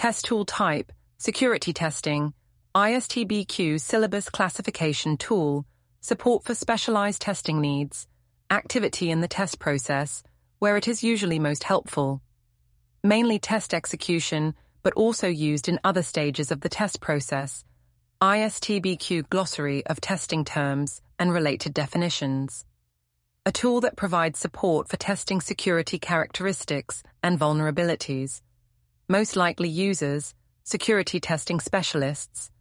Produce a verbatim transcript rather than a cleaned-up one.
Test tool type, security testing, I S T B Q syllabus classification tool, support for specialized testing needs, activity in the test process, where it is usually most helpful. Mainly test execution, but also used in other stages of the test process. I S T B Q glossary of testing terms and related definitions. A tool that provides support for testing security characteristics and vulnerabilities. Most likely users, security testing specialists,